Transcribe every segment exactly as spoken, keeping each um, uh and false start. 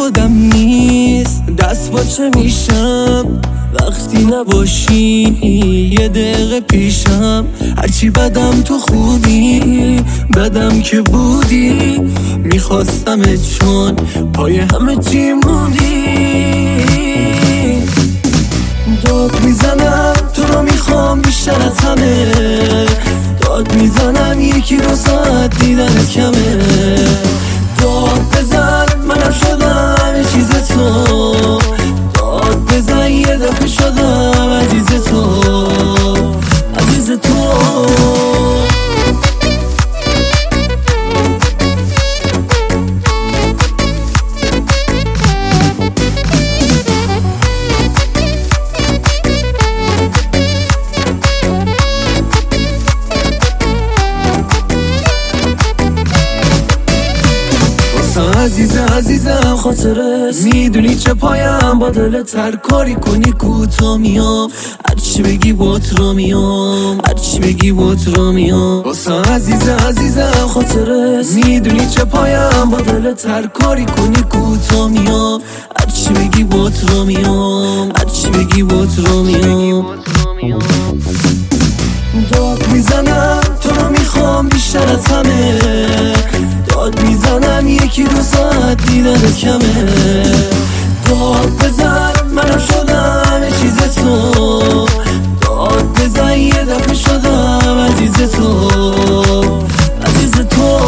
یادم نیست دست با چه میشم وقتی نباشی یه دقیقه پیشم. هرچی بدم تو خوبی بدم که بودی، میخواستمت چون پای همه چی موندی. داد میزنم تو رو میخوام بیشتر از همه، داد میزنم یکی دو ساعت دیدن کمه. داد بزن منم شدم یه چیز تو، داد بزن یه دفعه شدم عزیز تو، عزیز تو. عزیزه عزیزم خاطره میدونی چه پایم با دلت هر کاری کنی کوتا میام، هرچی بگی بات رو میام، هرچی بگی بات رو میام. واسه عزیزه عزیزم خاطره میدونی چه پایم با دلت هر کاری کنی کوتا میام، هرچی بگی بات رو میام، هرچی بگی بات رو میام. داد میزنم تو رو میخوام بیشتر از همه، داد میزنم یکی دو ساعت دیدن کمه. داد بزن منم شدم یه چیز تو، داد بزن یه دفعه شدم عزیز تو، عزیز تو.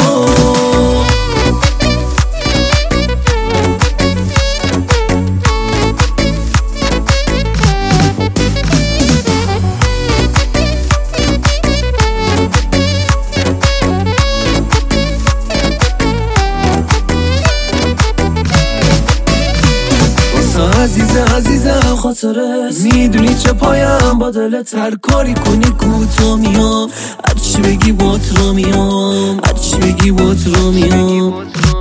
عزیزه عزیزم خاطره میدونی چه پایم با دلت هر کاری کنی کوتا میام، هرچی بگی بات رو میام، هرچی بگی بات رو میام.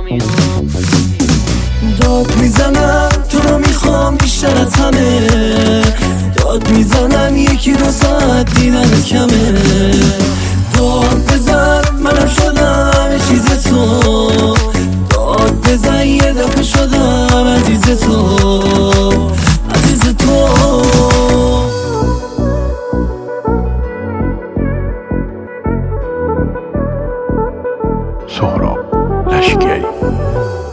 داد میزنم تو رو میخوام بیشتر از همه، داد میزنم یکی دو ساعت دیدن کمه. داد بزن منم شدم یه چیز تو، داد بزن یه دفعه شدم عزیز تو، عزیز تو. سهراب لشکری.